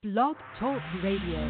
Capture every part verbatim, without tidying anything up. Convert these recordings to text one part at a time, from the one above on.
Blog Talk Radio.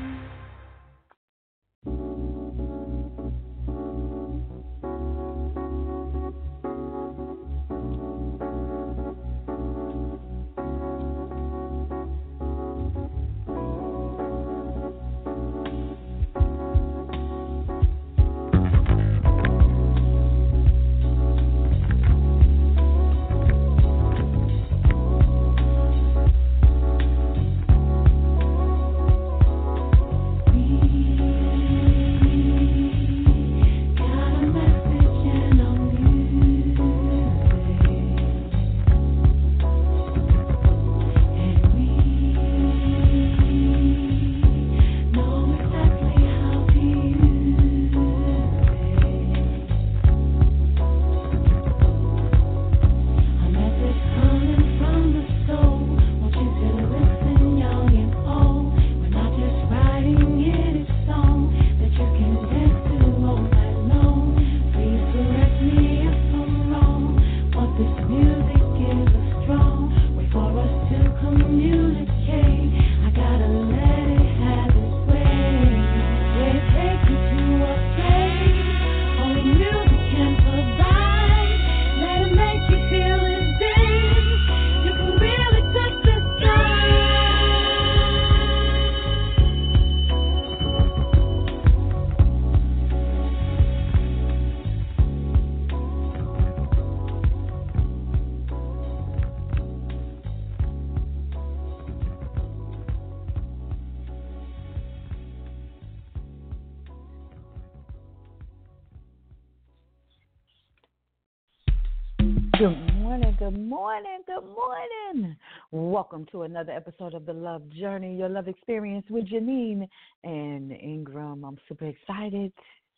Good morning, good morning, good morning. Welcome to another episode of The Love Journey, your love experience with Janine and Ingram. I'm super excited.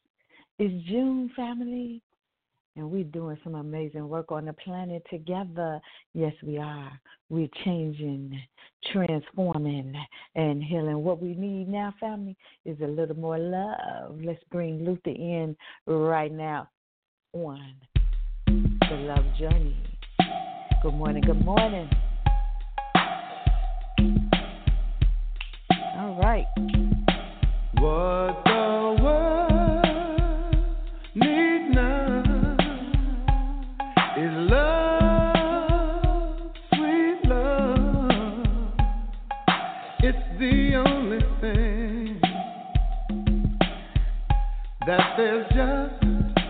It's June, family, and we're doing some amazing work on the planet together. Yes, we are. We're changing, transforming, and healing. What we need now, family, is a little more love. Let's bring Luther in right now on The Love Journey. Good morning, good morning. All right. What the world needs now is love, sweet love. It's the only thing that there's just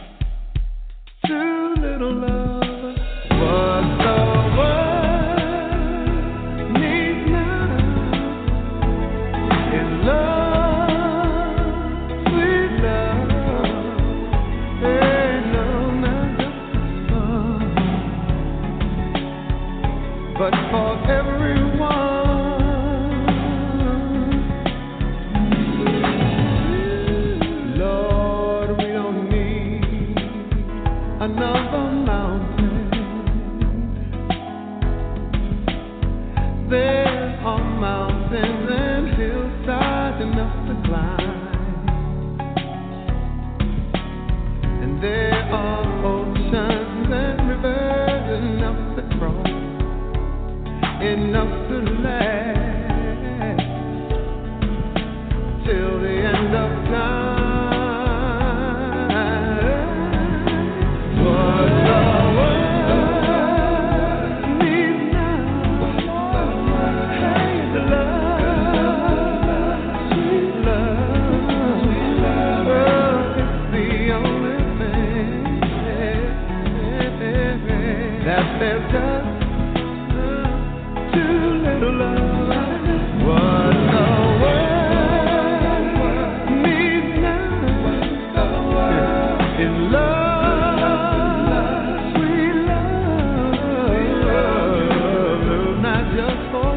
too little love. What the world needs now is love, sweet love. Hey, no, not just love, but for everyone. Lord, we don't need another mountain. There are mountains and hillsides enough to climb, and there are oceans and rivers enough to cross, enough to last till the end of time. There's just too little love. What the world needs now is love, sweet love, not just for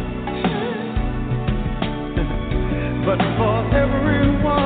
some, but for everyone.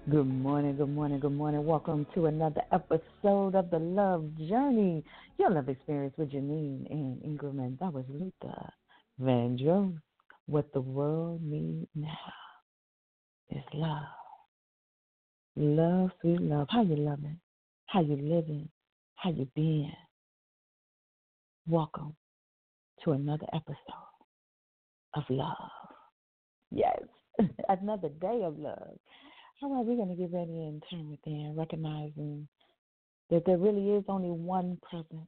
Good morning, good morning, good morning. Welcome to another episode of The Love Journey, your love experience with Janine and Ingram. And that was Luther Vandross. What the world needs now is love. Love, sweet love. How you loving? How you living? How you been? Welcome to another episode of love. Yes, another day of love. All right, we're going to get ready and turn within, recognizing that there really is only one presence,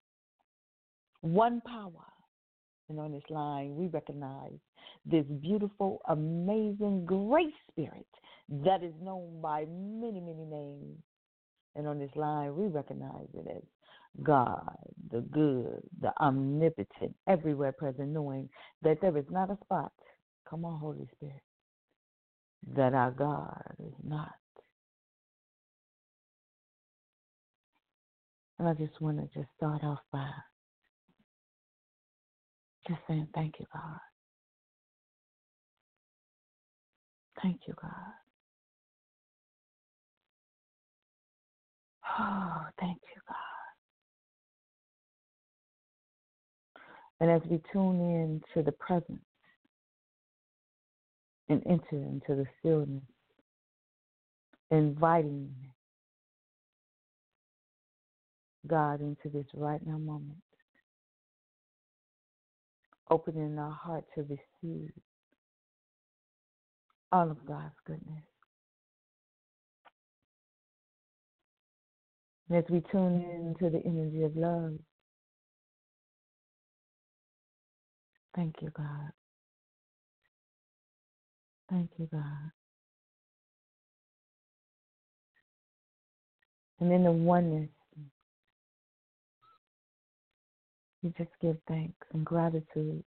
one power. And on this line, we recognize this beautiful, amazing, great spirit that is known by many, many names. And on this line, we recognize it as God, the good, the omnipotent, everywhere present, knowing that there is not a spot, come on, Holy Spirit, that our God is not. And I just want to just start off by just saying thank you, God. Thank you, God. Oh, thank you, God. And as we tune in to the presence and enter into the stillness, inviting God into this right now moment, opening our heart to receive all of God's goodness. And as we tune in to the energy of love, thank you, God. Thank you, God. And in the oneness, you just give thanks and gratitude,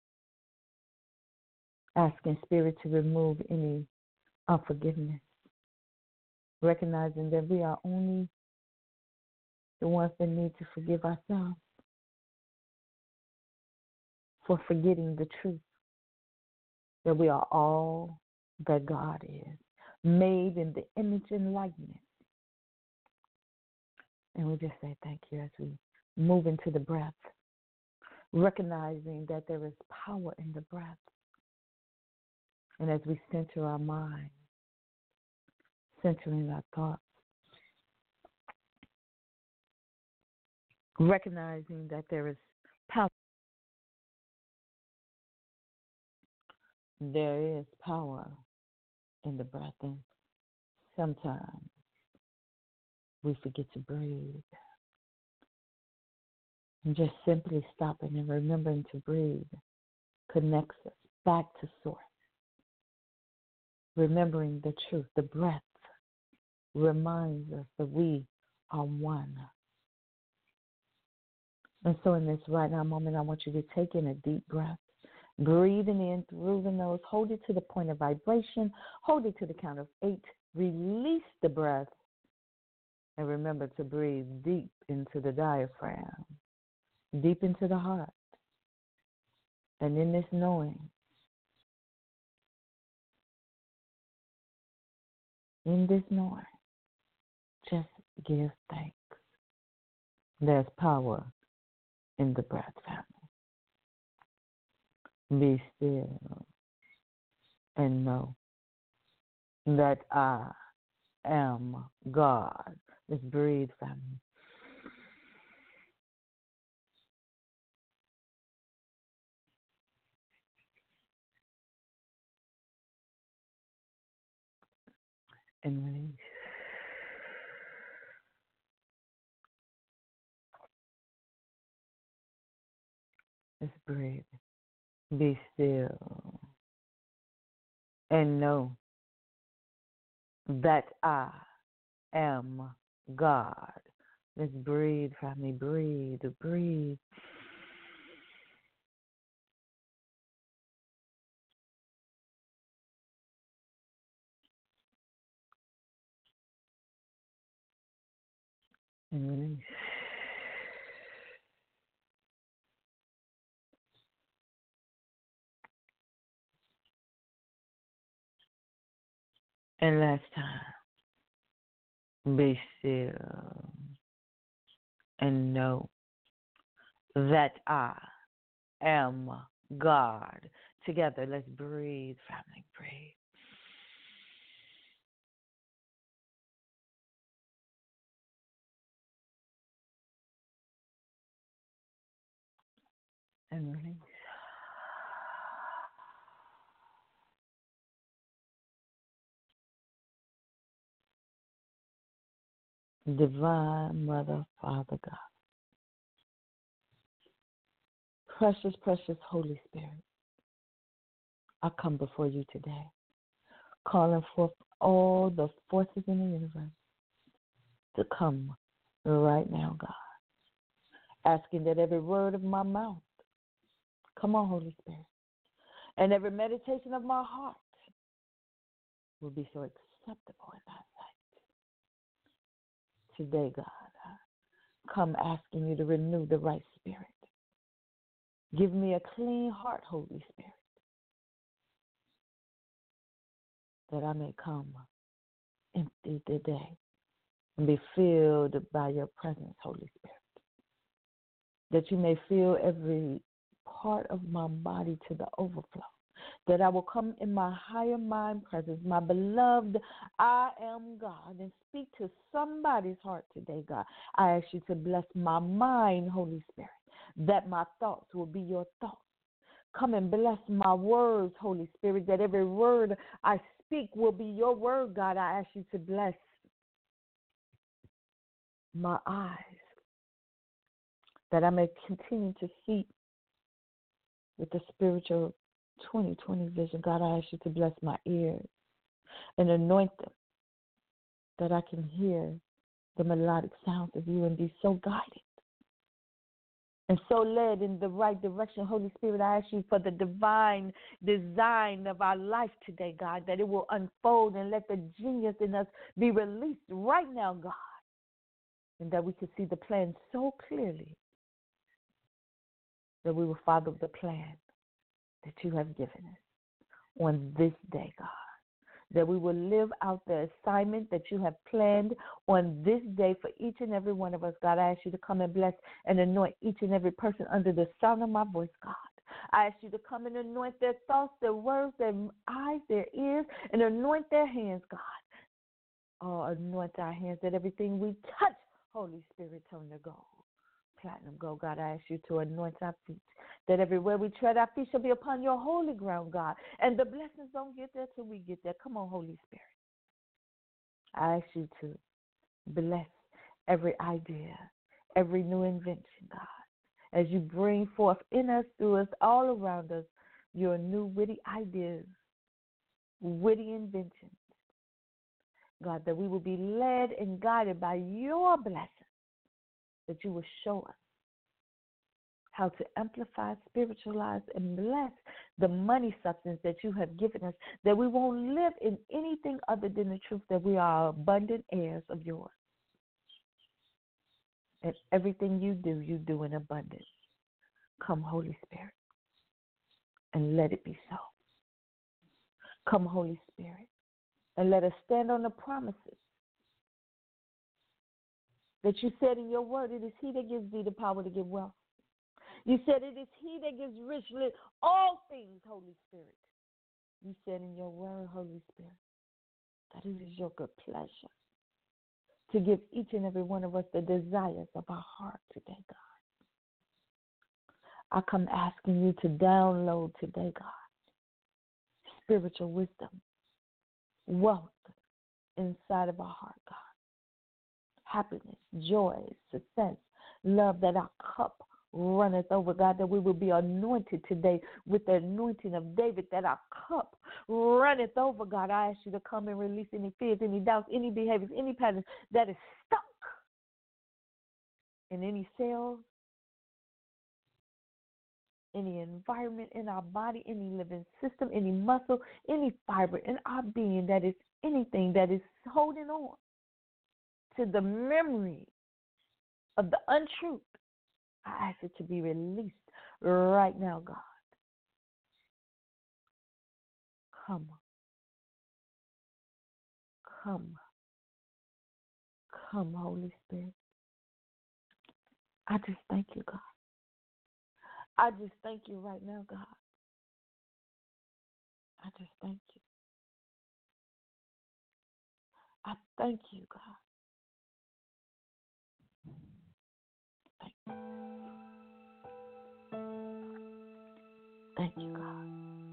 asking Spirit to remove any unforgiveness, recognizing that we are only the ones that need to forgive ourselves for forgetting the truth, that we are all that God is, made in the image and likeness. And we just say thank you as we move into the breath, recognizing that there is power in the breath. And as we center our mind, centering our thoughts, recognizing that there is power. There is power in the breath, and sometimes we forget to breathe. And just simply stopping and remembering to breathe connects us back to source. Remembering the truth, the breath reminds us that we are one. And so in this right now moment, I want you to take in a deep breath. Breathing in through the nose, hold it to the point of vibration, hold it to the count of eight, release the breath, and remember to breathe deep into the diaphragm, deep into the heart. And in this knowing, in this knowing, just give thanks. There's power in the breath, family. Be still and know that I am God. Let's breathe, family. And release. Let's breathe. Be still and know that I am God. Let's breathe, family. Breathe, breathe. And release. And last time. Be still and know that I am God. Together, let's breathe, family, breathe. And release. Divine Mother, Father God, precious, precious Holy Spirit, I come before you today, calling forth all the forces in the universe to come right now, God, asking that every word of my mouth, come on, Holy Spirit, and every meditation of my heart will be so acceptable in thy sight. Today, God, I come asking you to renew the right spirit. Give me a clean heart, Holy Spirit, that I may come empty today and be filled by your presence, Holy Spirit. That you may fill every part of my body to the overflow. That I will come in my higher mind presence, my beloved, I am God, and speak to somebody's heart today, God. I ask you to bless my mind, Holy Spirit, that my thoughts will be your thoughts. Come and bless my words, Holy Spirit, that every word I speak will be your word, God. I ask you to bless my eyes, that I may continue to see with the spiritual twenty twenty vision. God, I ask you to bless my ears and anoint them, that I can hear the melodic sounds of you and be so guided and so led in the right direction. Holy Spirit, I ask you for the divine design of our life today, God, that it will unfold and let the genius in us be released right now, God, and that we can see the plan so clearly that we will follow the plan that you have given us on this day, God. That we will live out the assignment that you have planned on this day for each and every one of us. God, I ask you to come and bless and anoint each and every person under the sound of my voice, God. I ask you to come and anoint their thoughts, their words, their eyes, their ears, and anoint their hands, God. Oh, anoint our hands that everything we touch, Holy Spirit, turn to gold. Platinum gold, God, I ask you to anoint our feet, that everywhere we tread, our feet shall be upon your holy ground, God. And the blessings don't get there till we get there. Come on, Holy Spirit. I ask you to bless every idea, every new invention, God, as you bring forth in us, through us, all around us, your new witty ideas, witty inventions, God, that we will be led and guided by your blessings, that you will show us how to amplify, spiritualize, and bless the money substance that you have given us, that we won't live in anything other than the truth, that we are abundant heirs of yours. And everything you do, you do in abundance. Come, Holy Spirit, and let it be so. Come, Holy Spirit, and let us stand on the promises that you said in your word. It is he that gives thee the power to get wealth. You said it is he that gives richly all things, Holy Spirit. You said in your word, Holy Spirit, that it is your good pleasure to give each and every one of us the desires of our heart today, God. I come asking you to download today, God, spiritual wisdom, wealth inside of our heart, God. Happiness, joy, success, love, that our cup runneth over, God, that we will be anointed today with the anointing of David, that our cup runneth over, God. I ask you to come and release any fears, any doubts, any behaviors, any patterns that is stuck in any cells, any environment in our body, any living system, any muscle, any fiber in our being, that is anything that is holding on to the memory of the untruth. I ask it to be released right now, God. Come. Come. Come, Holy Spirit. I just thank you, God. I just thank you right now, God. I just thank you. I thank you, God. Thank you. Thank you, God.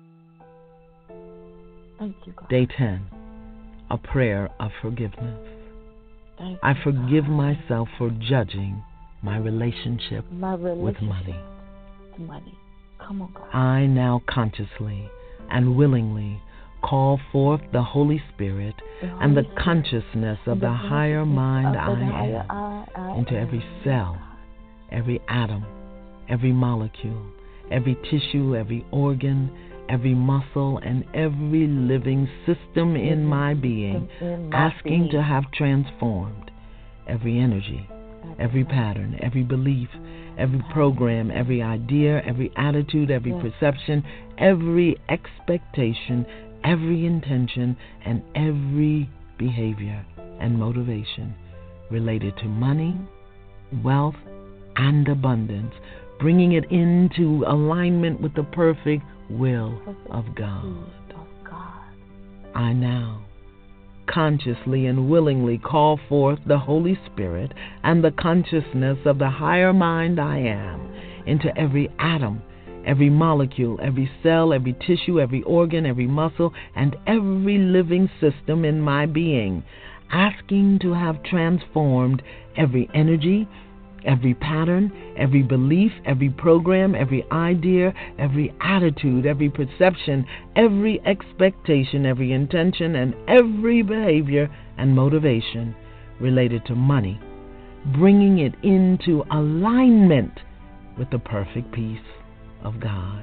Thank you, God. Day ten, a prayer of forgiveness. Thank I you, forgive God. myself for judging my relationship, My relationship with money. with money. Come on, God. I now consciously and willingly call forth the Holy Spirit The and the Holy Spirit consciousness of and the the higher consciousness mind of the I higher am I, I into am. every Yes, cell, God. every atom, every molecule, every tissue, every organ, every muscle, and every living system in my being, in my asking being. to have transformed every energy, every pattern, every belief, every program, every idea, every attitude, every Yes. perception, every expectation, every intention, and every behavior and motivation related to money, wealth, and abundance, bringing it into alignment with the perfect will Perfect of God. will of God. I now consciously and willingly call forth the Holy Spirit and the consciousness of the higher mind I am into every atom, every molecule, every cell, every tissue, every organ, every muscle, and every living system in my being, asking to have transformed every energy, every pattern, every belief, every program, every idea, every attitude, every perception, every expectation, every intention, and every behavior and motivation related to money, bringing it into alignment with the perfect peace of God.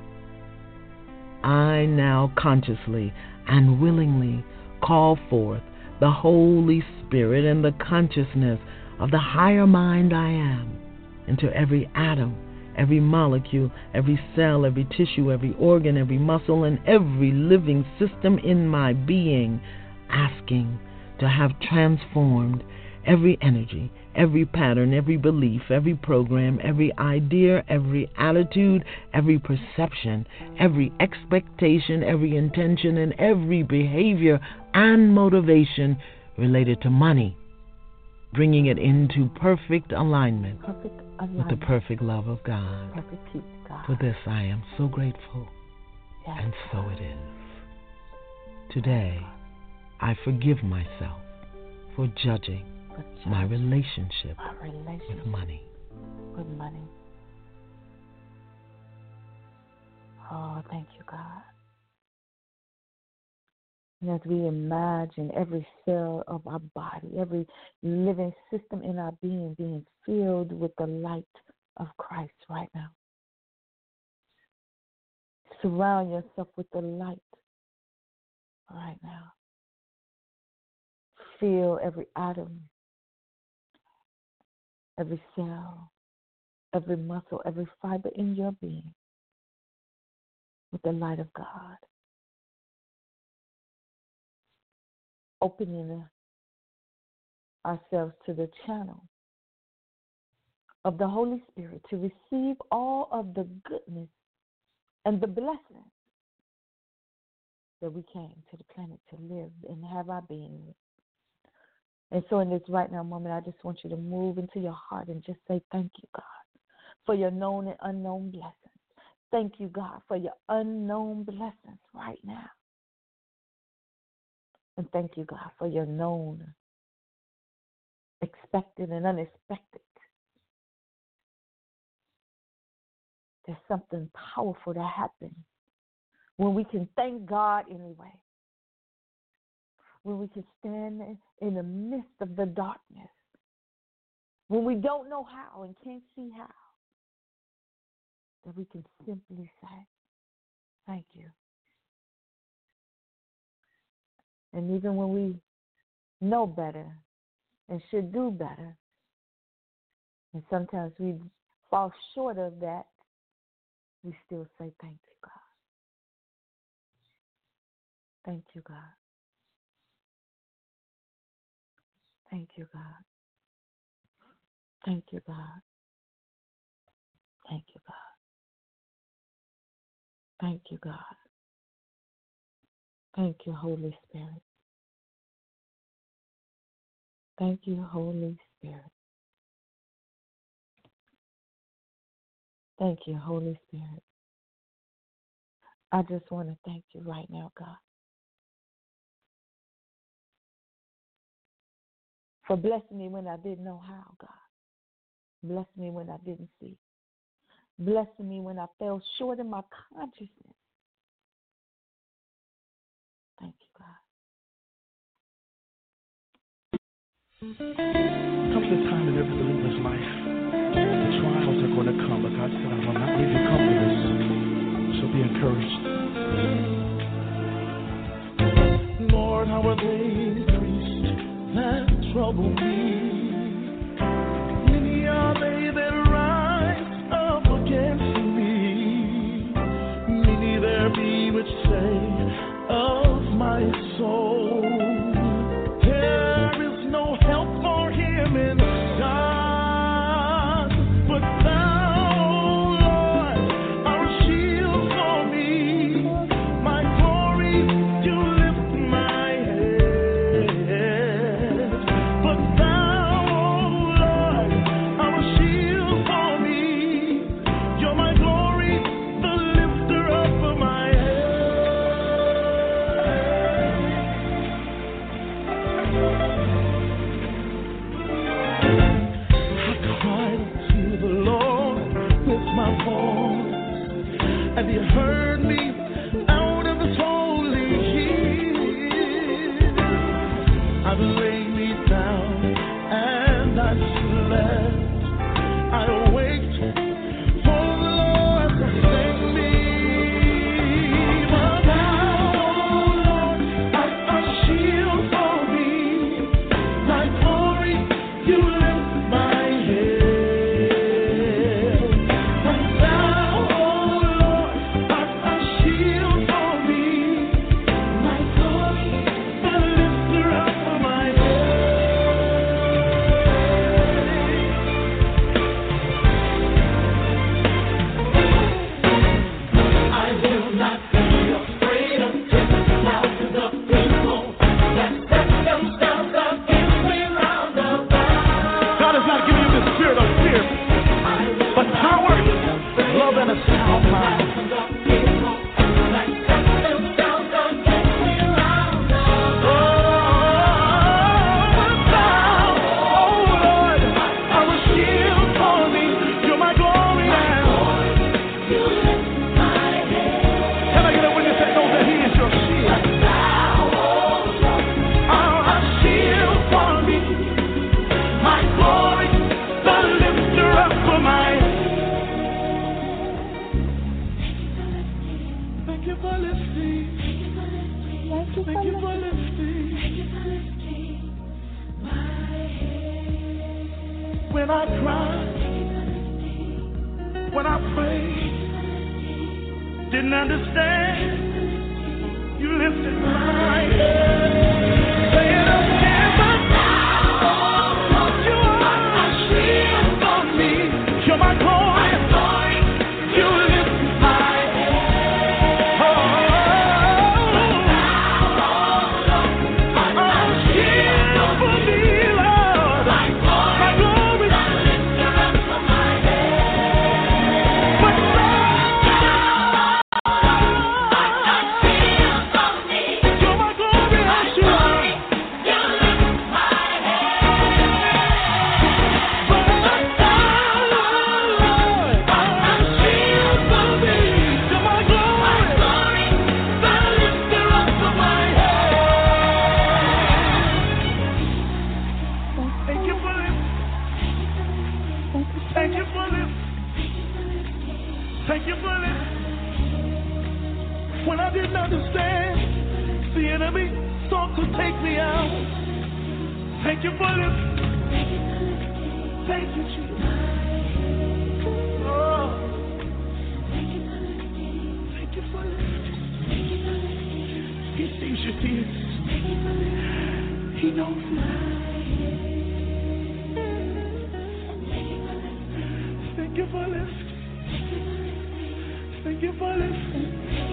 I now consciously and willingly call forth the Holy Spirit and the consciousness of the higher mind I am into every atom, every molecule, every cell, every tissue, every organ, every muscle, and every living system in my being, asking to have transformed every energy, every pattern, every belief, every program, every idea, every attitude, every perception, every expectation, every intention, and every behavior and motivation related to money, bringing it into perfect alignment, Perfect alignment with the perfect love of God. Perfect peace, God. For this I am so grateful, Yes, and so God. it is. Today, I forgive myself for judging For my judging relationship my relationship with money. with money. Oh, thank you, God. And as we imagine every cell of our body, every living system in our being being filled with the light of Christ right now. Surround yourself with the light right now. Fill every atom, every cell, every muscle, every fiber in your being with the light of God. Opening ourselves to the channel of the Holy Spirit to receive all of the goodness and the blessings that we came to the planet to live and have our being with. And so in this right now moment, I just want you to move into your heart and just say thank you, God, for your known and unknown blessings. Thank you, God, for your unknown blessings right now. And thank you, God, for your known, expected, and unexpected. There's something powerful that happens when we can thank God anyway. When we can stand in the midst of the darkness. When we don't know how and can't see how. That we can simply say, thank you. And even when we know better and should do better, and sometimes we fall short of that, we still say thank you, God. Thank you, God. Thank you, God. Thank you, God. Thank you, God. Thank you, God. Thank you, Holy Spirit. Thank you, Holy Spirit. Thank you, Holy Spirit. I just want to thank you right now, God, for blessing me when I didn't know how, God. Bless me when I didn't see. Blessing me when I fell short in my consciousness. Thank you, God. Comes a time in every believer's life, the trials are going to come, but God said, I will not leave you comfortless, so be encouraged. Lord, how are they increased that trouble me? Many are they that rise up against me. Many there be which say of my soul, there is no help for him in God, but thou, Lord, art a shield for me, my glory, you lift my head. But thou, Lord, art a shield for me, you're my glory, the lifter up of my head. And he heard me out of his holy hill. I laid me down and I slept. I awaked for the Lord to save me. But thou, Lord, art a shield for me. My glory, you lift my head. When I cried, when I prayed, didn't understand, you lifted my head. Say it again, but now you are a shield for me. You're my glory, you lift my head. Oh, a shield for me, Lord. My glory. Thank you for this. When I didn't understand, the enemy sought to take me out. Thank you for this. Thank you, Jesus. Oh. Thank you for this. He sees your tears. He He knows it. Thank you for listening. Thank you for listening.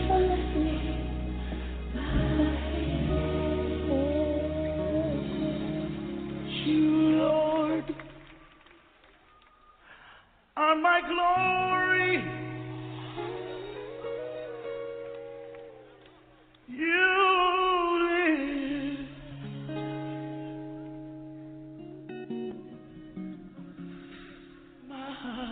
You, Lord, are my glory. You live. My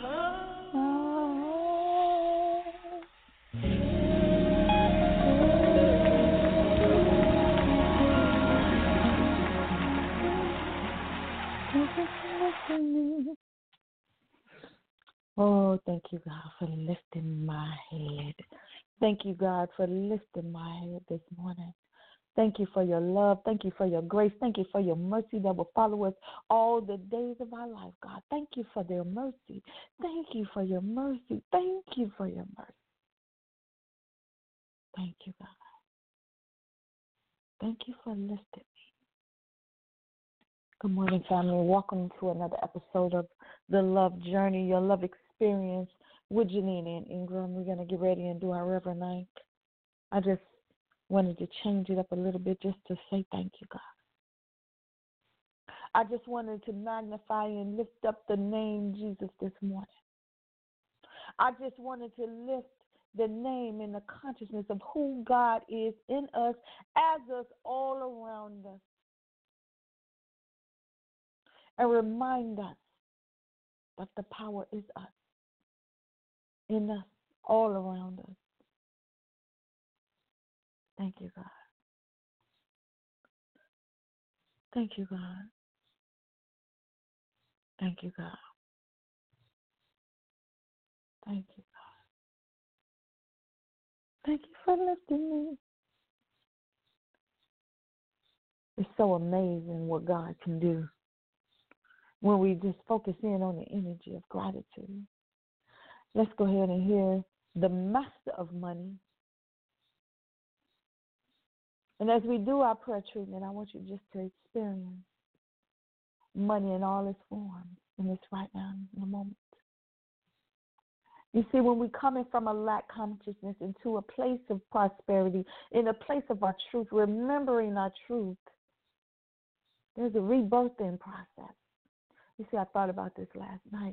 Oh, thank you, God, for lifting my head. Thank you, God, for lifting my head this morning. Thank you for your love. Thank you for your grace. Thank you for your mercy that will follow us all the days of our life, God. Thank you for their mercy. Thank you for your mercy. Thank you for your mercy. Thank you, God. Thank you for lifting me. Good morning, family. Welcome to another episode of The Love Journey, your love experience with Janine and Ingram. We're going to get ready and do our Reverend Night. I just wanted to change it up a little bit just to say thank you, God. I just wanted to magnify and lift up the name Jesus this morning. I just wanted to lift the name and the consciousness of who God is in us, as us, all around us. And remind us that the power is us, in us, all around us. Thank you, God. Thank you, God. Thank you, God. Thank you, God. Thank you for lifting me. It's so amazing what God can do when we just focus in on the energy of gratitude. Let's go ahead and hear the master of money. And as we do our prayer treatment, I want you just to experience money in all its forms in this right now, in a moment. You see, when we come in from a lack consciousness into a place of prosperity, in a place of our truth, remembering our truth, there's a rebirthing process. You see, I thought about this last night.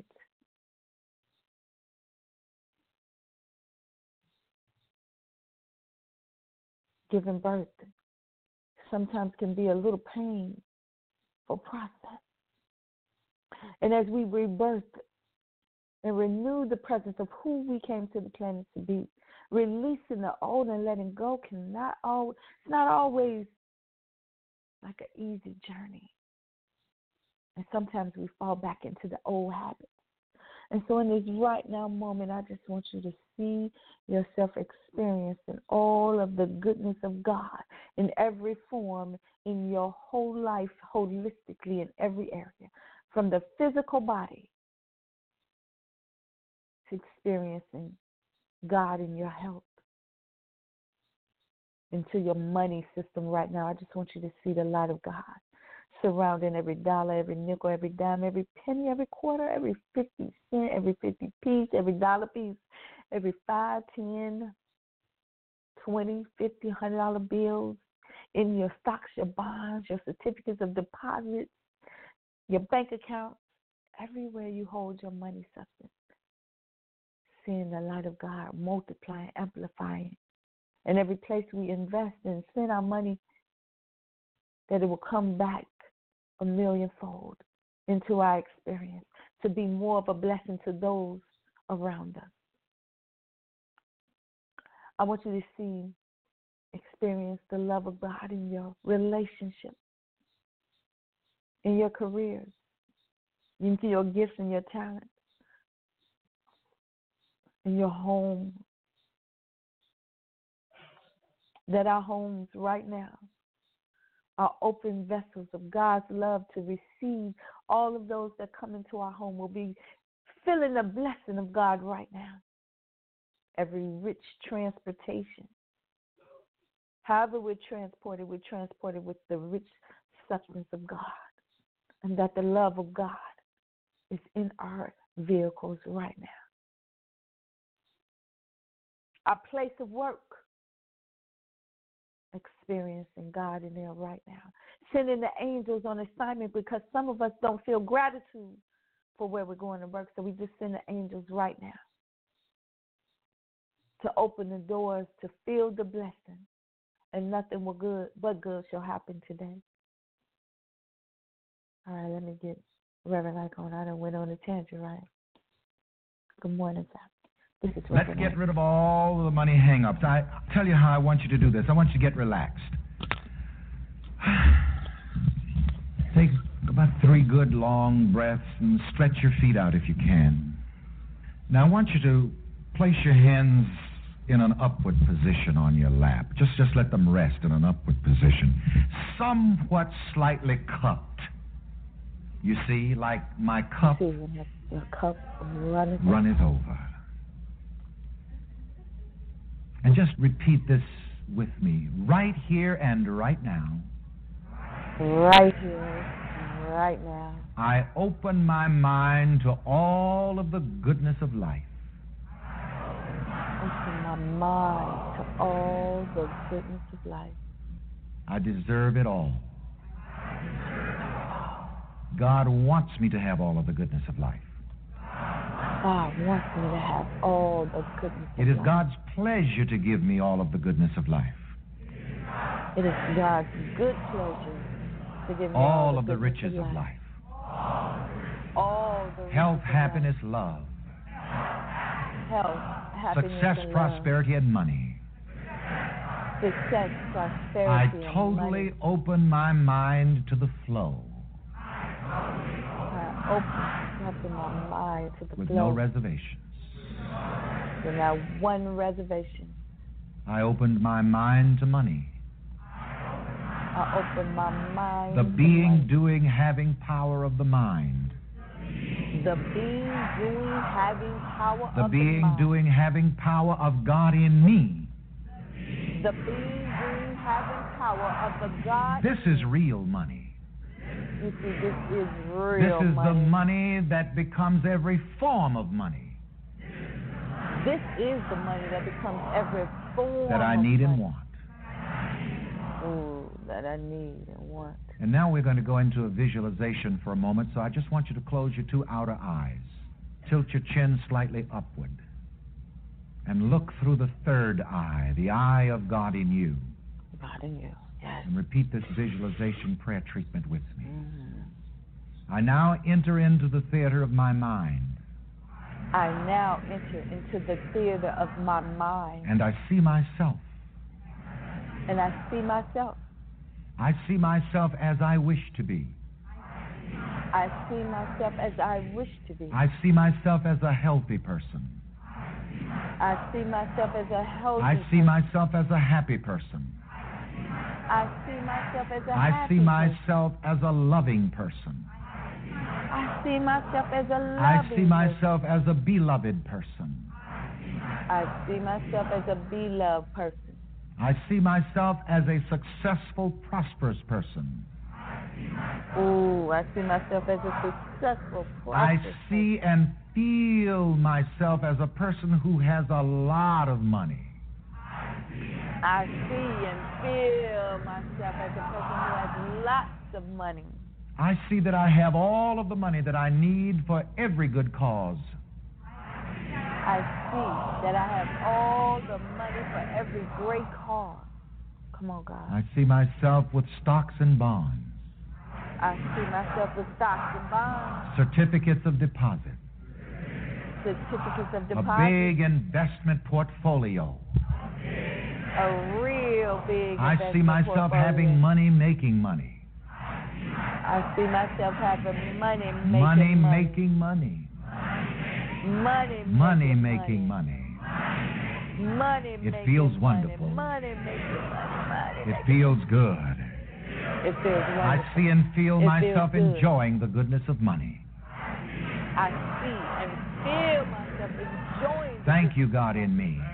Giving birth sometimes can be a little painful process. And as we rebirth and renew the presence of who we came to the planet to be, releasing the old and letting go cannot always, it's not always like an easy journey. And sometimes we fall back into the old habits. And so in this right now moment, I just want you to see yourself experiencing all of the goodness of God in every form in your whole life, holistically in every area, from the physical body to experiencing God in your health, into your money system right now. I just want you to see the light of God surrounding every dollar, every nickel, every dime, every penny, every quarter, every fifty cent, every fifty piece, every dollar piece, every five, ten, twenty, fifty, hundred dollar bills, in your stocks, your bonds, your certificates of deposit, your bank accounts, everywhere you hold your money substance. Seeing the light of God multiplying, amplifying. And every place we invest and spend our money, that it will come back a millionfold into our experience, to be more of a blessing to those around us. I want you to see, experience the love of God in your relationships, in your careers, into your gifts and your talents, in your home. That our homes right now are open vessels of God's love to receive all of those that come into our home. Will be feeling the blessing of God right now. Every rich transportation. However we're transported, we're transported with the rich substance of God, and that the love of God is in our vehicles right now. Our place of work, experiencing God in there right now. Sending the angels on assignment because some of us don't feel gratitude for where we're going to work, so we just send the angels right now to open the doors, to feel the blessing, and nothing will good but good shall happen today. All right, let me get Reverend Ike on. I done went on a tangent, right? Good morning, sir. This is Let's Reverend get Ike. rid of all the money hang-ups. I tell you how I want you to do this. I want you to get relaxed. Take about three good long breaths and stretch your feet out if you can. Now I want you to place your hands in an upward position on your lap. Just, just let them rest in an upward position. Somewhat slightly cupped. You see, like my cup You see when the cup runneth runneth over. And just repeat this with me, right here and right now. right here and right now. I open my mind to all of the goodness of life. Open my mind to all the goodness of life. I deserve it all. God wants me to have all of the goodness of life. God wants me to have all the goodness of It is life. God's pleasure to give me all of the goodness of life. It is God's good pleasure to give me All all the of the goodness riches of life. life. All the Health, riches of happiness, love. life. Health, happiness, Success, and prosperity, and money. love. Success, prosperity, I and totally money. open my mind to the flow I open, open my mind to the with flow no reservations. without one reservation. I opened my mind to money. I open my mind The to being, money. doing, having power of the mind. The being, doing, having power The of being, the mind. doing, having power of God in me. The being, doing, having power of the God. This is real money. You see, this is real This is money. the money that becomes every form of money This is the money that becomes every form that I of need and money. want. Ooh, that I need and want. And now we're going to go into a visualization for a moment, so I just want you to close your two outer eyes. Tilt your chin slightly upward. And look through the third eye, the eye of God in you. God in you, yes. And repeat this visualization prayer treatment with me. Mm-hmm. I now enter into the theater of my mind. I now enter into the theater of my mind. And I see myself. And I see myself. I see myself as I wish to be. I see myself as I wish to be. I see myself as a healthy person. I see myself as a healthy I see person. myself as a happy person. I see myself as a I happy see person. myself as a loving person. I see myself as a loving I see person. myself as a beloved person. I see myself as a beloved person. I see myself as a successful, prosperous person. Ooh, I see myself as a successful, I prosperous see and feel myself as a person who has a lot of money. I see and feel myself as a person who has lots of money. I see that I have all of the money that I need for every good cause. I see that I have all the money for every great cause. Come on, God. I see myself with stocks and bonds, I see myself with stocks and bonds, certificates of deposit, certificates of a deposit, big investment portfolio. a real big I see investment myself portfolio. having money making money. I see myself having money making Money money. making money. Money Money making making money. Money It making feels money. wonderful. Money making money. Money It making feels good. It feels wonderful. I see and feel It myself feels good. enjoying the goodness of money. I see and feel myself enjoying. the Thank you, goodness God, of in me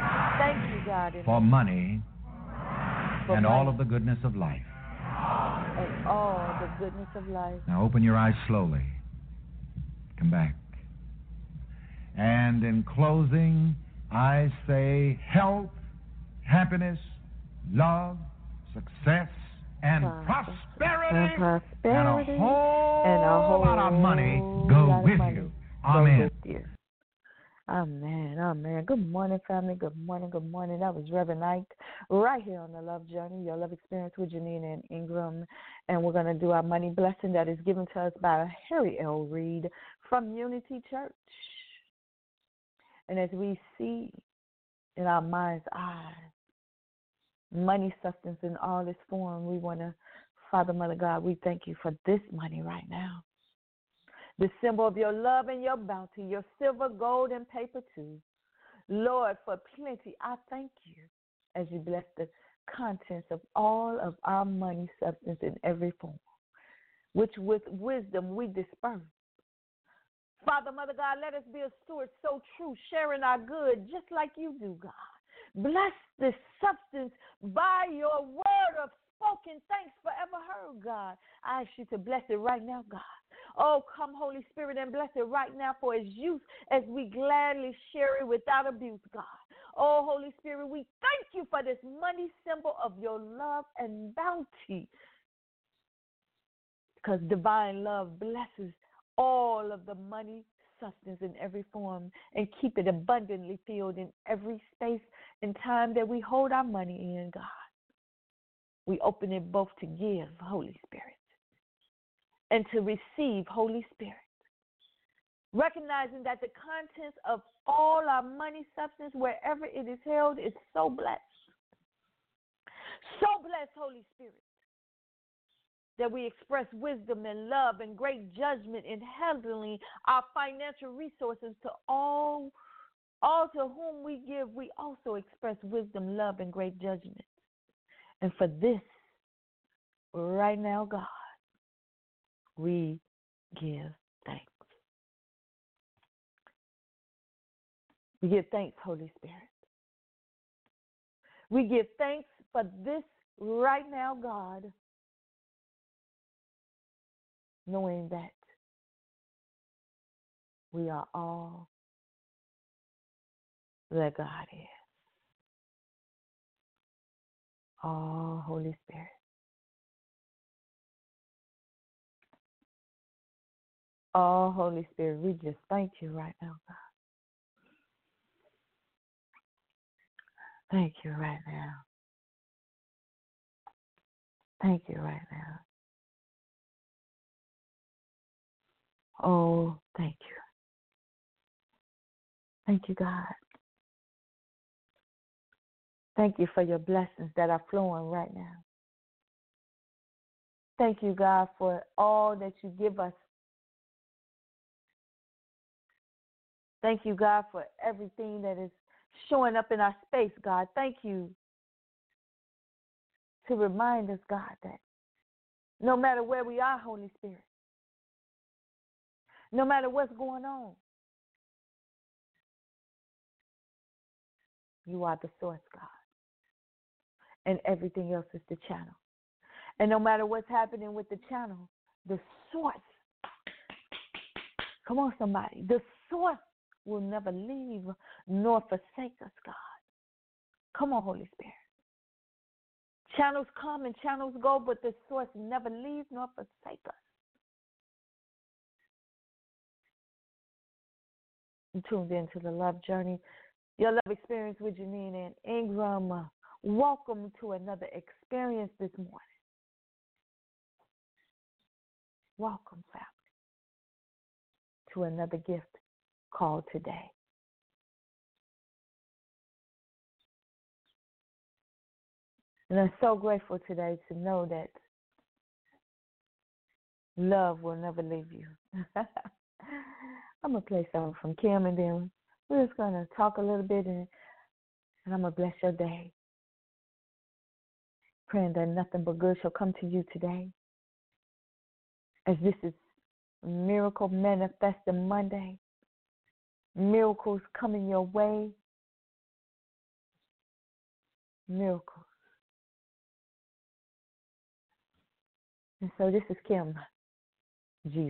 Thank you, God, in for me. money For and all money of the goodness of life. and all the goodness of life. Now open your eyes slowly. Come back. And in closing, I say health, happiness, love, success, and prosperity, and, prosperity, and a whole, and a whole lot of money go with money you. go Amen. With you. Amen. Amen. Good morning, family. Good morning. Good morning. That was Reverend Ike right here on the Love Journey, your love experience with Janine and Ingram. And we're going to do our money blessing that is given to us by Harry L. Reed from Unity Church. And as we see in our mind's eye, money, substance in all its form, we want to, Father, Mother God, we thank you for this money right now. The symbol of your love and your bounty, your silver, gold, and paper too. Lord, for plenty, I thank you as you bless the contents of all of our money, substance in every form, which with wisdom we disperse. Father, Mother God, let us be a steward so true, sharing our good just like you do, God. Bless this substance by your word of spoken thanks forever heard, God. I ask you to bless it right now, God. Oh, come, Holy Spirit, and bless it right now for its use as we gladly share it without abuse, God. Oh, Holy Spirit, we thank you for this money symbol of your love and bounty, because divine love blesses all of the money substance in every form and keep it abundantly filled in every space and time that we hold our money in, God. We open it both to give, Holy Spirit, and to receive, Holy Spirit, recognizing that the contents of all our money substance, wherever it is held, is so blessed. So blessed, Holy Spirit, that we express wisdom and love and great judgment in handling our financial resources to all, all to whom we give. We also express wisdom, love, and great judgment. And for this, right now, God, we give thanks. We give thanks, Holy Spirit. We give thanks for this right now, God, knowing that we are all that God is. Oh, Holy Spirit. Oh, Holy Spirit, we just thank you right now, God. Thank you right now. Thank you right now. Oh, thank you. Thank you, God. Thank you for your blessings that are flowing right now. Thank you, God, for all that you give us. Thank you, God, for everything that is showing up in our space, God. Thank you to remind us, God, that no matter where we are, Holy Spirit, no matter what's going on, you are the source, God. And everything else is the channel. And no matter what's happening with the channel, the source, come on, somebody, the source will never leave nor forsake us, God. Come on, Holy Spirit. Channels come and channels go, but the source never leaves nor forsake us. You tuned into the Love Journey, your love experience with Janine and Ingram. Welcome to another experience this morning. Welcome, family, to another gift called today. And I'm so grateful today to know that love will never leave you. I'm going to play something from Kim, and then we're just going to talk a little bit, and, and I'm going to bless your day. Praying that nothing but good shall come to you today. As this is Miracle Manifesting Monday, miracles coming your way, miracles And so this is Kim, Jesus.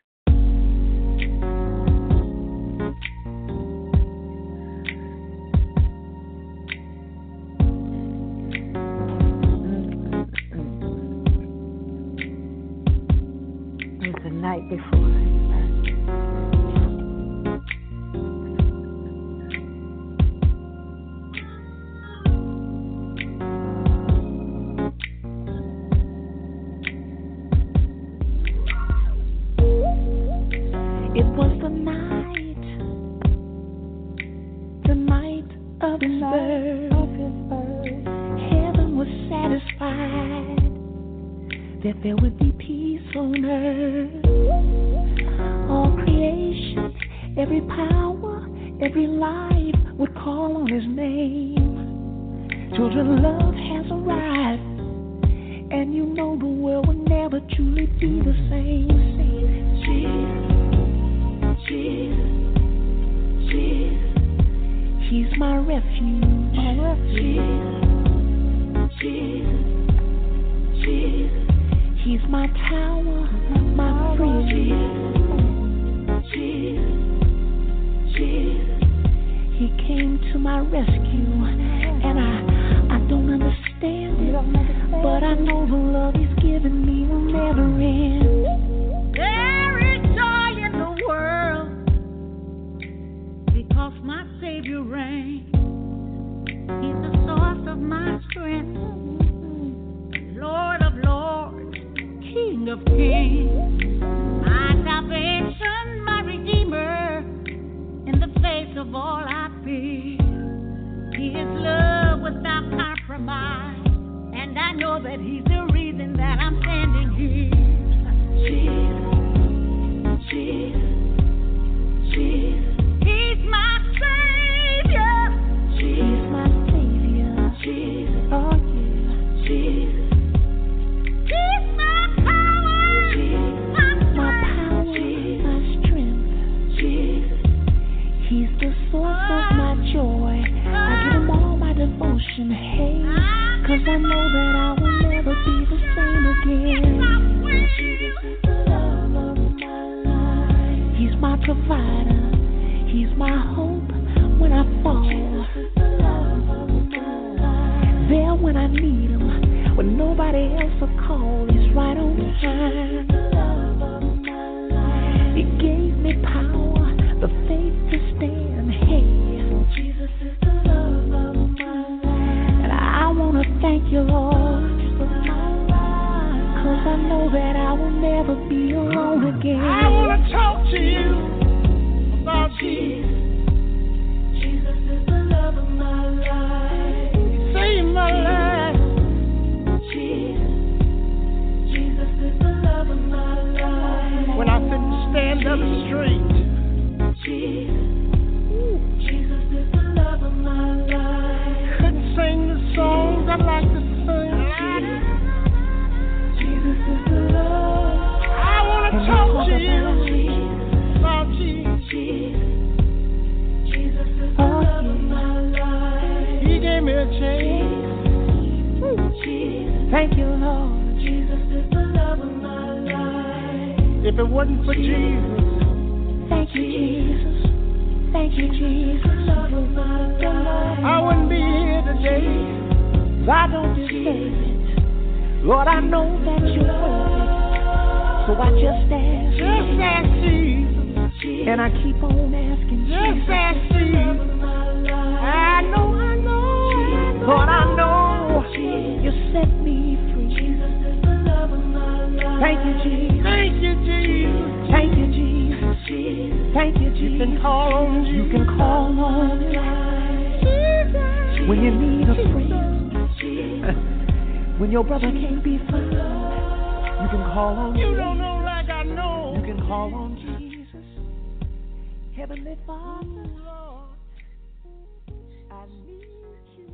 It was the night before. It was the night, the night of his birth. Heaven was satisfied that there would be peace on earth. All creation, every power, every life would call on his name. Children, love has arrived, and you know the world will never truly be the same. Say, Jesus. Jesus, Jesus, He's my refuge. My refuge. Jesus, Jesus, He's my tower, my friend. Jesus, Jesus, He came to my rescue, and I, I don't understand it, but I know the love He's given me will never end. There is joy in the world, because my Savior reigns. He's the source of my strength, Lord of lords, King of kings, my salvation, my Redeemer, in the face of all I fear. His love without compromise, and I know that He's the reason that I'm standing here. Jesus, Jesus, Jesus. He's my Savior. Jesus. He's my Savior. Jesus. Oh, yeah. Jesus. He's my power. Jesus. My, my power. Jesus. My strength. Jesus. He's the source oh. of my joy. Oh. I give Him all my devotion. Hey, cause I know that I will never be the same again. Jesus is the love of my life. He's my provider. He's my hope when I fall. There when I need Him, when nobody else will call. He's right on time. He gave me power, the faith to stand. Hey, Jesus is the love of my life. And I want to thank you, Lord, for my life, cause I know that I will never be alone again. I want to talk to you about Jesus. Jesus is the love of my life. He saved my life. Jesus. Jesus is the love of my life. When I couldn't stand up straight. Jesus. Jesus is the love of my life. Couldn't sing the songs I like to sing. Jesus is the love. I want to talk to you about Jesus. Jesus is the love of my life. He gave me a chance. Thank you, Lord. Jesus is the love of my life. If it wasn't for Jesus, thank you, Jesus. Thank you, Jesus. Love of my life. I wouldn't be here today. I don't deserve it. Lord, I know that you're worth it. So I just ask, just ask Jesus, and I keep on asking, just ask Jesus. I know, I know, Lord, I know you set me free. Jesus is the love of my life. Thank you, Jesus. Thank you, Jesus. Thank you, Jesus. Thank you, Jesus. You can call on Jesus. You can call on Jesus when you need a friend. When your brother can't be found, you can call on Jesus. You don't know like I know. You can call on Jesus. Heavenly Father, Lord, I need you.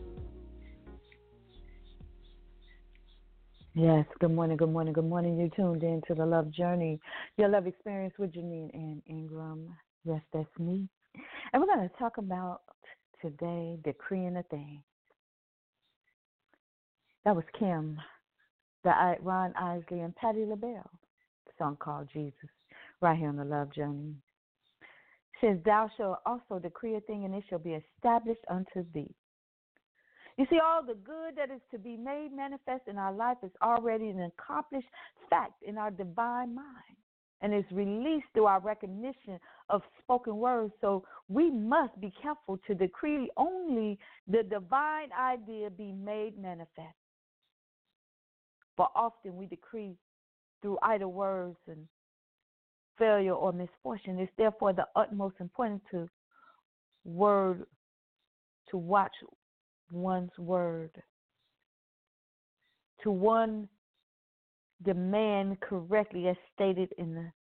Yes, good morning, good morning, good morning. You tuned in to the Love Journey, your love experience with Janine and Ingram. Yes, that's me. And we're going to talk about today decreeing a thing. That was Kim, The I- Ron Isley and Patti LaBelle song called Jesus, right here on the Love Journey. It says, thou shalt also decree a thing, and it shall be established unto thee. You see, all the good that is to be made manifest in our life is already an accomplished fact in our divine mind, and is released through our recognition of spoken words. So we must be careful to decree only the divine idea be made manifest. But often we decree through idle words and failure or misfortune. It's therefore the utmost important to word to watch one's word, to one demand correctly as stated in the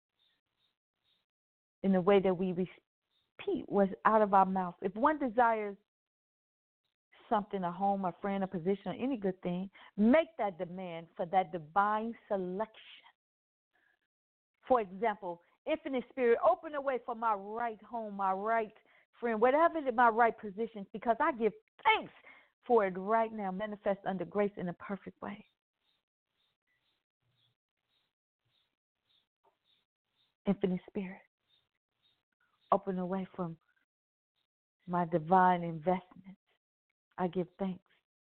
in the way that we repeat what's out of our mouth. If one desires something, a home, a friend, a position, or any good thing, make that demand for that divine selection. For example, Infinite Spirit, open the way for my right home, my right friend, whatever is my right position, because I give thanks for it right now, manifest under grace in a perfect way. Infinite Spirit, open the way from my divine investments. I give thanks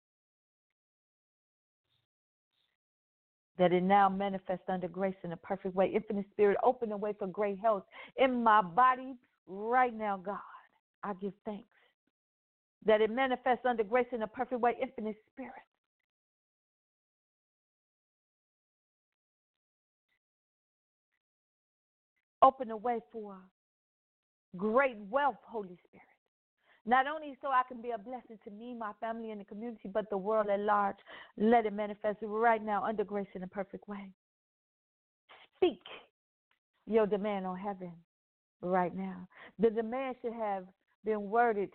that it now manifests under grace in a perfect way. Infinite Spirit, open the way for great health in my body right now, God. I give thanks that it manifests under grace in a perfect way. Infinite Spirit, open the way for great wealth, Holy Spirit. Not only so I can be a blessing to me, my family, and the community, but the world at large. Let it manifest right now under grace in a perfect way. Speak your demand on heaven right now. The demand should have been worded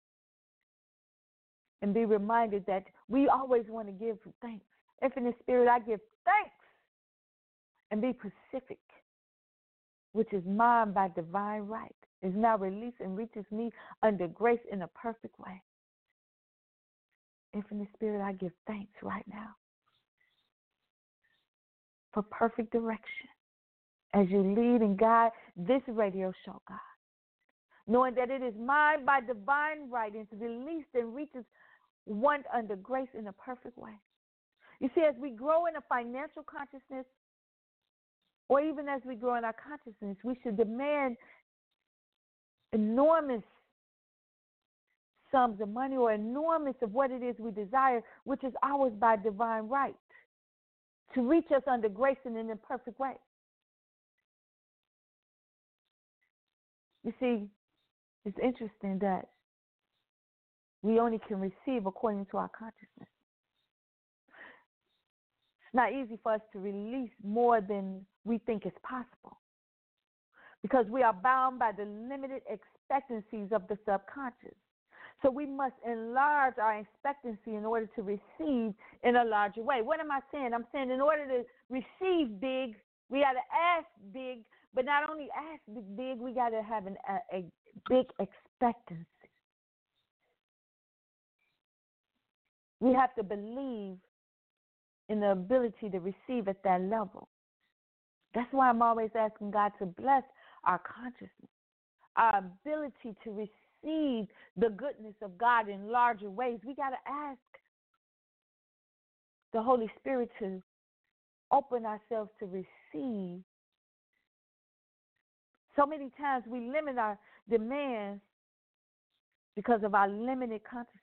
and be reminded that we always want to give thanks. Infinite Spirit, I give thanks, and be specific, which is mine by divine right, is now released and reaches me under grace in a perfect way. Infinite Spirit, I give thanks right now for perfect direction as you lead and guide this radio show, God, knowing that it is mine by divine right and is released and reaches one under grace in a perfect way. You see, as we grow in a financial consciousness, or even as we grow in our consciousness, we should demand enormous sums of money or enormous of what it is we desire, which is ours by divine right, to reach us under grace and in a perfect way. You see, it's interesting that we only can receive according to our consciousness. It's not easy for us to release more than we think is possible, because we are bound by the limited expectancies of the subconscious. So we must enlarge our expectancy in order to receive in a larger way. What am I saying? I'm saying in order to receive big, we got to ask big, but not only ask big, we got to have an, a, a big expectancy. We have to believe in the ability to receive at that level. That's why I'm always asking God to bless our consciousness, our ability to receive the goodness of God in larger ways. We got to ask the Holy Spirit to open ourselves to receive. So many times we limit our demands because of our limited consciousness.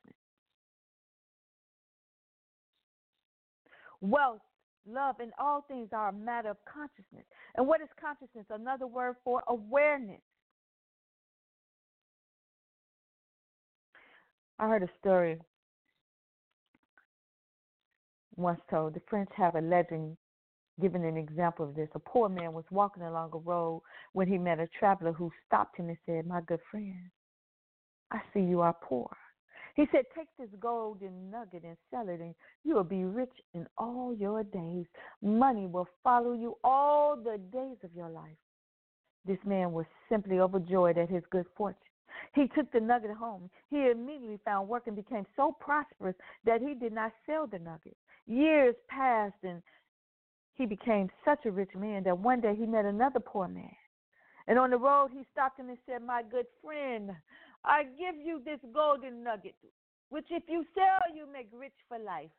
Wealth, love, and all things are a matter of consciousness. And what is consciousness? Another word for awareness. I heard a story once told. The French have a legend giving an example of this. A poor man was walking along a road when he met a traveler who stopped him and said, "My good friend, I see you are poor." He said, "Take this golden nugget and sell it, and you will be rich in all your days. Money will follow you all the days of your life." This man was simply overjoyed at his good fortune. He took the nugget home. He immediately found work and became so prosperous that he did not sell the nugget. Years passed, and he became such a rich man that one day he met another poor man. And on the road, he stopped him and said, "My good friend, I give you this golden nugget, which if you sell, you make rich for life."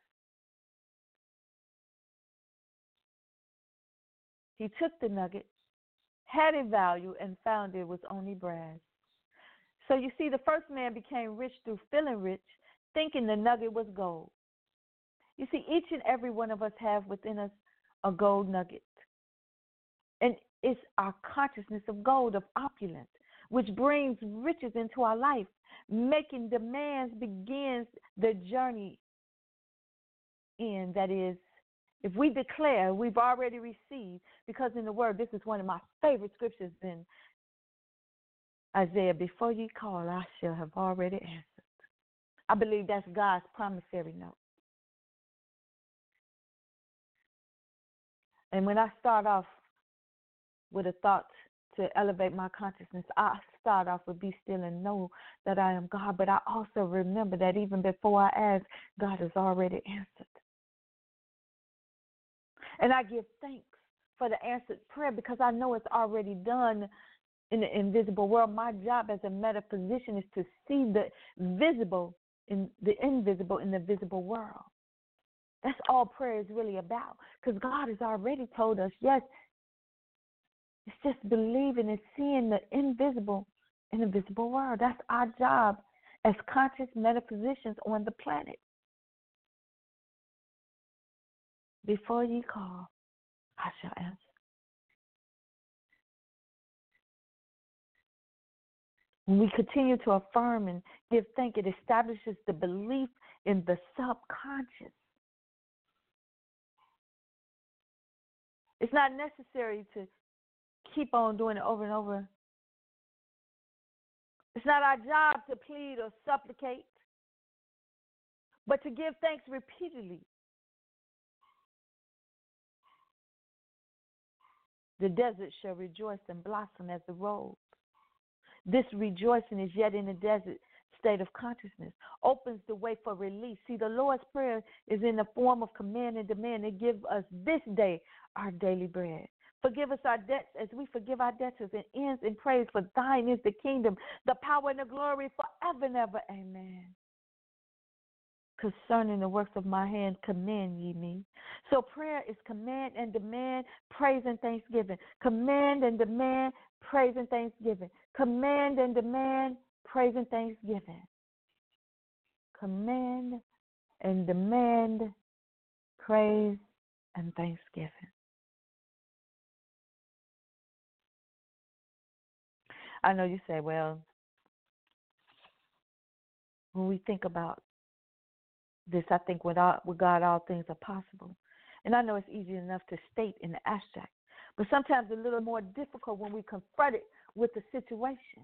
He took the nugget, had a value, and found it was only brass. So you see, the first man became rich through feeling rich, thinking the nugget was gold. You see, each and every one of us have within us a gold nugget. And it's our consciousness of gold, of opulence, which brings riches into our life. Making demands begins the journey in, that is, if we declare we've already received, because in the Word, this is one of my favorite scriptures in Isaiah, before you call, I shall have already answered. I believe that's God's promissory note. And when I start off with a thought to elevate my consciousness, I start off with be still and know that I am God. But I also remember that even before I ask, God has already answered. And I give thanks for the answered prayer because I know it's already done in the invisible world. My job as a metaphysician is to see the visible in the invisible in the visible world. That's all prayer is really about, because God has already told us, yes, it's just believing and seeing the invisible in the visible world. That's our job as conscious metaphysicians on the planet. Before you call, I shall answer. When we continue to affirm and give thanks, it establishes the belief in the subconscious. It's not necessary to keep on doing it over and over. It's not our job to plead or supplicate, but to give thanks repeatedly. The desert shall rejoice and blossom as the rose. This rejoicing is yet in the desert state of consciousness, opens the way for release. See, the Lord's Prayer is in the form of command and demand. It gives us this day our daily bread. Forgive us our debts as we forgive our debtors, and ends in praise, for thine is the kingdom, the power, and the glory forever and ever. Amen. Concerning the works of my hand, command ye me. So prayer is command and demand, praise and thanksgiving. Command and demand, praise and thanksgiving. Command and demand, praise and thanksgiving. Command and demand, praise and thanksgiving. I know you say, well, when we think about this, I think with, all, with God, all things are possible. And I know it's easy enough to state in the abstract, but sometimes a little more difficult when we confront it with the situation.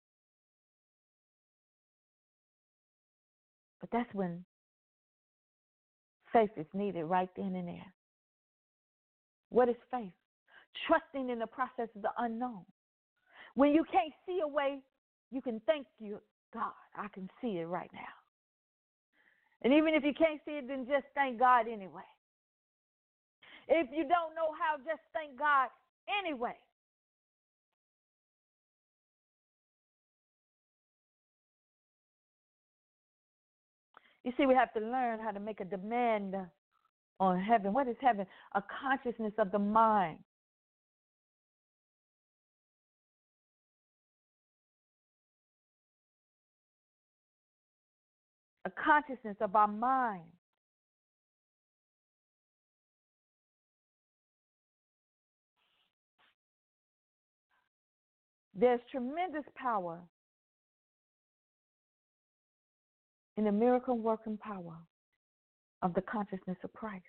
But that's when faith is needed, right then and there. What is faith? Trusting in the process of the unknown. When you can't see a way, you can thank you, God, I can see it right now. And even if you can't see it, then just thank God anyway. If you don't know how, just thank God anyway. You see, we have to learn how to make a demand on heaven. What is heaven? A consciousness of the mind. A consciousness of our mind. There's tremendous power in the miracle working power of the consciousness of Christ.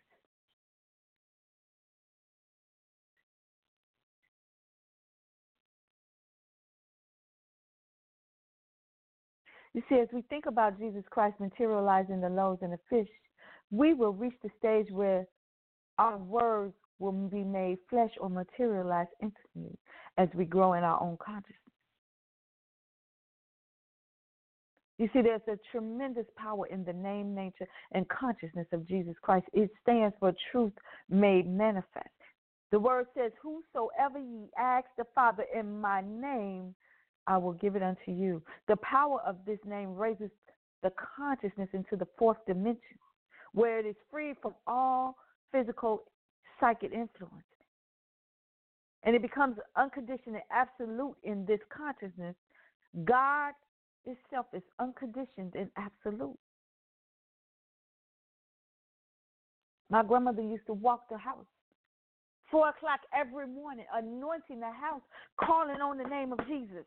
You see, as we think about Jesus Christ materializing the loaves and the fish, we will reach the stage where our words will be made flesh or materialize instantly as we grow in our own consciousness. You see, there's a tremendous power in the name, nature, and consciousness of Jesus Christ. It stands for truth made manifest. The word says, whosoever ye ask the Father in my name, I will give it unto you. The power of this name raises the consciousness into the fourth dimension, where it is free from all physical psychic influence. And it becomes unconditioned and absolute in this consciousness. God itself is unconditioned and absolute. My grandmother used to walk the house four o'clock every morning, anointing the house, calling on the name of Jesus.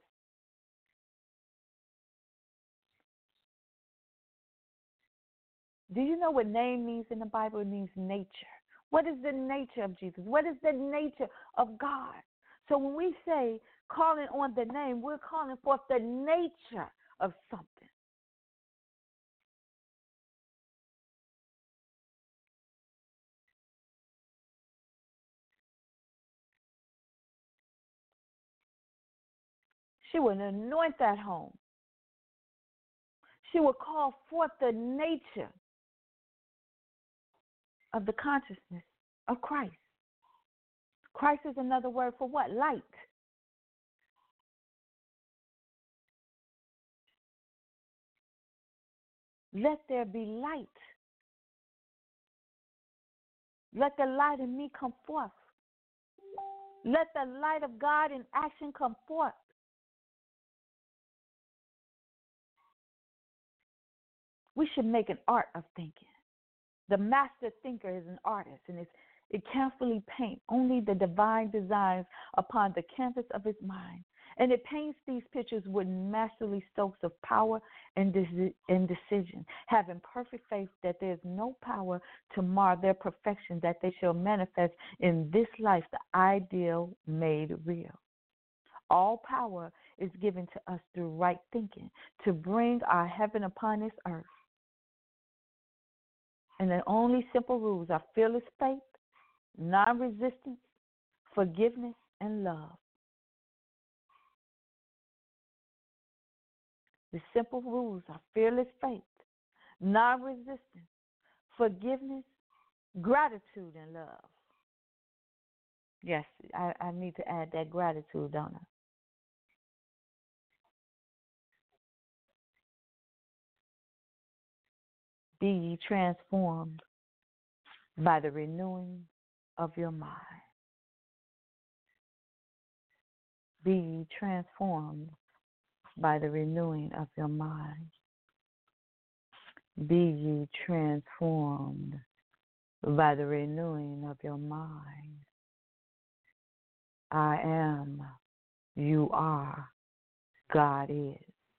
Do you know what name means in the Bible? It means nature. What is the nature of Jesus? What is the nature of God? So when we say calling on the name, we're calling forth the nature of something. She would anoint that home. She would call forth the nature of the consciousness of Christ. Christ is another word for what? Light. Let there be light. Let the light in me come forth. Let the light of God in action come forth. We should make an art of thinking. The master thinker is an artist, and it's, it carefully paints only the divine designs upon the canvas of his mind. And it paints these pictures with masterly strokes of power and, de- and decision, having perfect faith that there is no power to mar their perfection, that they shall manifest in this life the ideal made real. All power is given to us through right thinking to bring our heaven upon this earth. And the only simple rules are fearless faith, non-resistance, forgiveness, and love. The simple rules are fearless faith, non-resistance, forgiveness, gratitude, and love. Yes, I, I need to add that gratitude, don't I? Be ye transformed by the renewing of your mind. Be ye transformed by the renewing of your mind. Be ye transformed by the renewing of your mind. I am, you are, God is.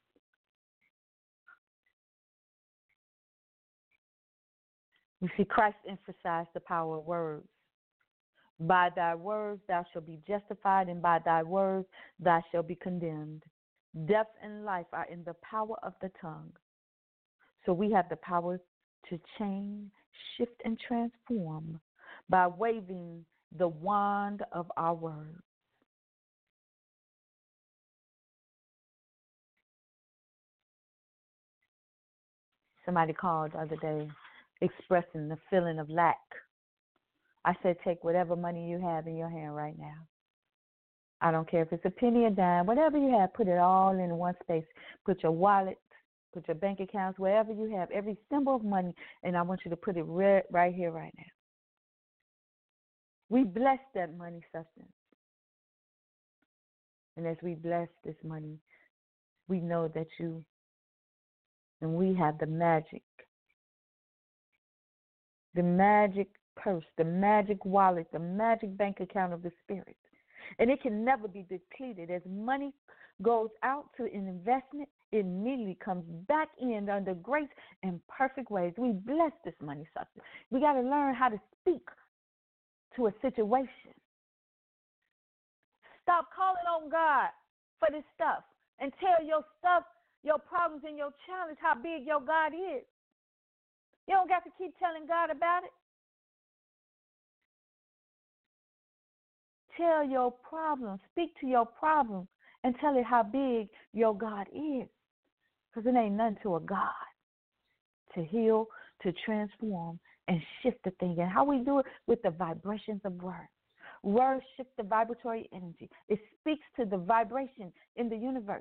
You see, Christ emphasized the power of words. By thy words thou shalt be justified, and by thy words thou shalt be condemned. Death and life are in the power of the tongue. So we have the power to change, shift, and transform by waving the wand of our words. Somebody called the other day expressing the feeling of lack. I said, take whatever money you have in your hand right now. I don't care if it's a penny or dime, whatever you have, put it all in one space. Put your wallet, put your bank accounts, wherever you have, every symbol of money, and I want you to put it right, right here, right now. We bless that money substance. And as we bless this money, we know that you and we have the magic, the magic purse, the magic wallet, the magic bank account of the Spirit. And it can never be depleted. As money goes out to an investment, it immediately comes back in under grace and perfect ways. We bless this money substance. We got to learn how to speak to a situation. Stop calling on God for this stuff and tell your stuff, your problems, and your challenge how big your God is. You don't got to keep telling God about it. Tell your problem, speak to your problem, and tell it how big your God is. Because it ain't nothing to a God to heal, to transform, and shift the thing. And how we do it? With the vibrations of words. Words shift the vibratory energy. It speaks to the vibration in the universe.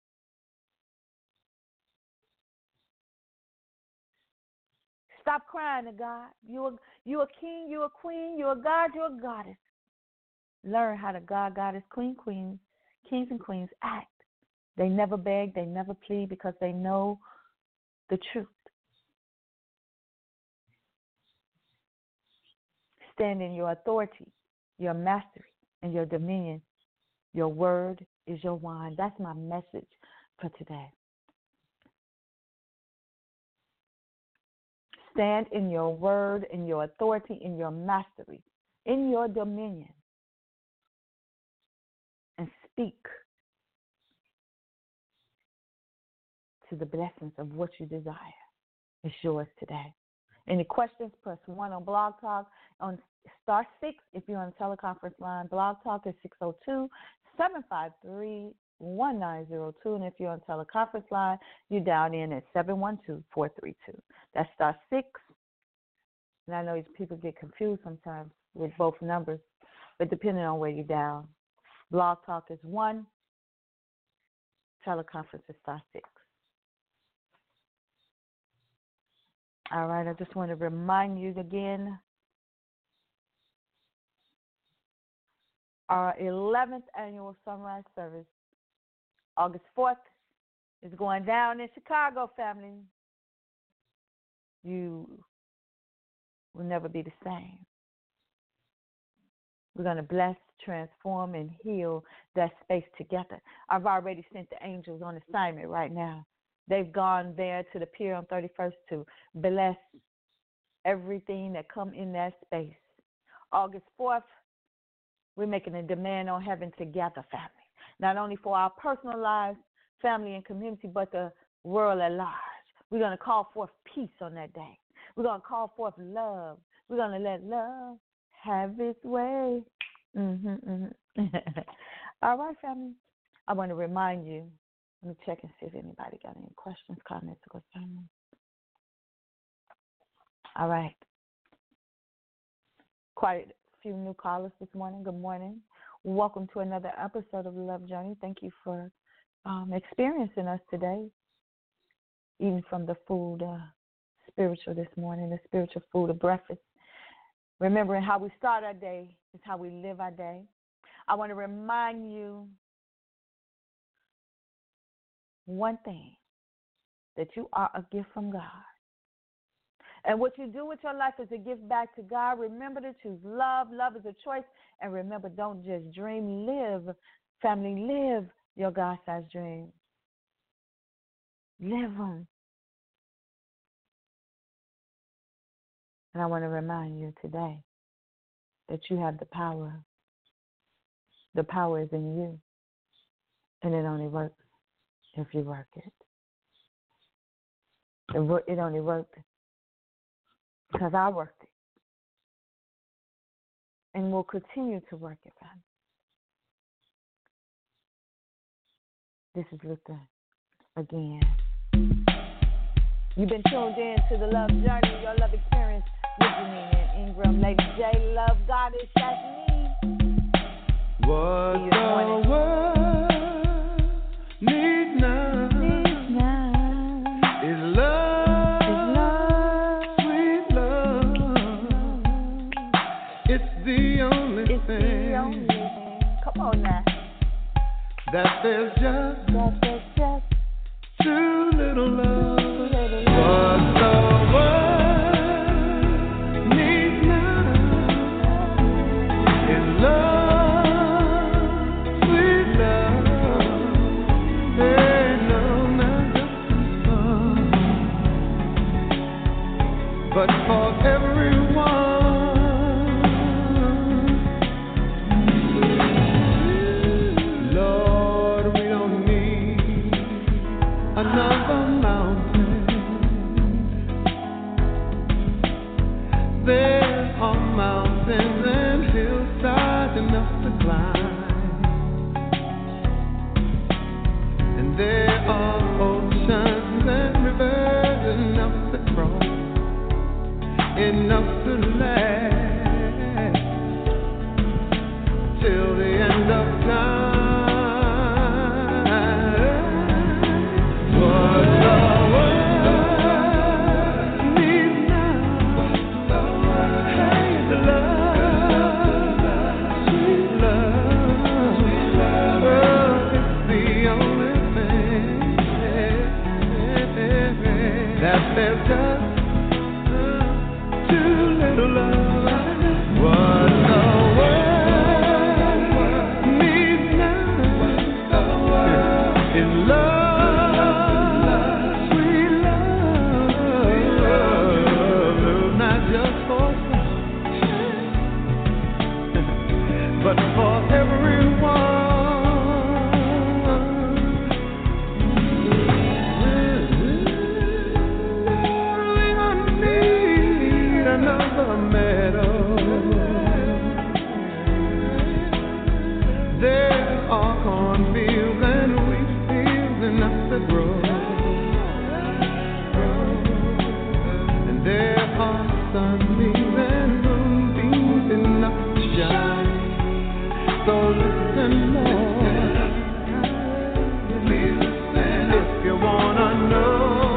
Stop crying to God. You're, you're a king, you're a queen, you're a God, you're a goddess. Learn how to God, goddess, queen, queen, kings and queens act. They never beg, they never plead because they know the truth. Stand in your authority, your mastery, and your dominion. Your word is your wine. That's my message for today. Stand in your word, in your authority, in your mastery, in your dominion, and speak to the blessings of what you desire. It's yours today. Any questions, press one on Blog Talk, on star six if you're on the teleconference line. Blog Talk is six oh two, seven five three, one nine zero two. And if you're on the teleconference line, you dial in at seven one two, four three two. That's star six. And I know people get confused sometimes with both numbers, but depending on where you dial, Blog Talk is one, teleconference is star six. All right, I just want to remind you again, our eleventh annual Sunrise Service, August fourth, is going down in Chicago, family. You will never be the same. We're going to bless, transform, and heal that space together. I've already sent the angels on assignment right now. They've gone there to the pier on thirty-first to bless everything that come in that space. August fourth, we're making a demand on heaven together, family. Not only for our personal lives, family, and community, but the world at large. We're going to call forth peace on that day. We're going to call forth love. We're going to let love have its way. Mm-hmm, mm-hmm. All right, family. I want to remind you. Let me check and see if anybody got any questions, comments, or concerns. All right. Quite a few new callers this morning. Good morning. Welcome to another episode of the Love Journey. Thank you for um, experiencing us today, eating from the food, uh, spiritual this morning, the spiritual food of breakfast. Remembering how we start our day is how we live our day. I want to remind you one thing, that you are a gift from God. And what you do with your life is a gift back to God. Remember to choose love. Love is a choice. And remember, don't just dream, live. Family, live your God-sized dream. Live them. And I want to remind you today that you have the power. The power is in you. And it only works if you work it. It only worked because I worked it. And we'll continue to work it, family. This is Luther again. You've been tuned in to the Love Journey, your love experience with Janine and Ingram. Lady J, Love Goddess, that's me. What the world needs now, Needs now is love, is love, sweet love. It's the only It's thing the only thing. Come on now. that there's just That there's just too little love. too little What love. the world needs now is love, sweet love. Ain't no matter fun, but for everyone, Lord, we don't need another mountain enough to last till the end of time. What the world needs now is love, sweet love. Oh, it's the only thing that there's just too little love. What the world needs now is love, sweet love, not just for some, but for everyone. Another meadow. There are cornfields and wheat fields enough to grow, and there are sunbeams and moonbeams enough to shine. So listen more, please listen if you wanna know.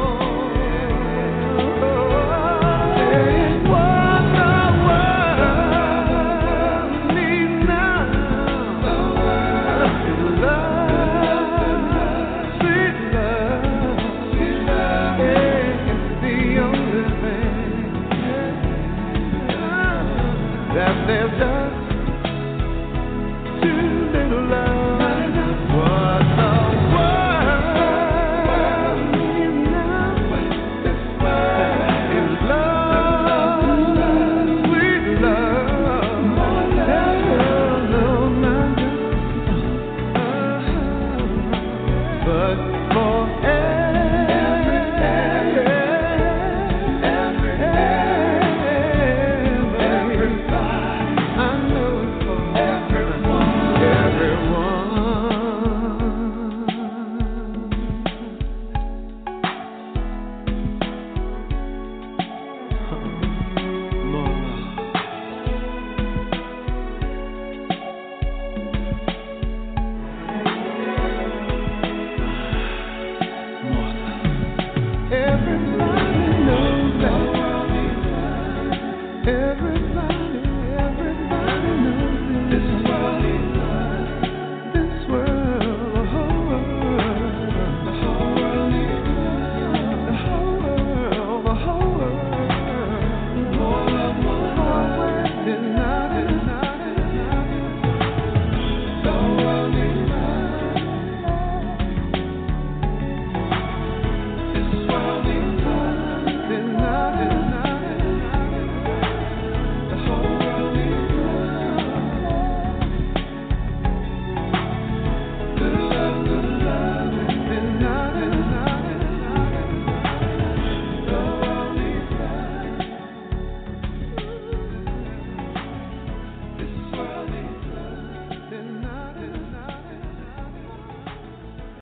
There's just too little love. What the world needs now is love, sweet love. No, not just, but for everybody knows that every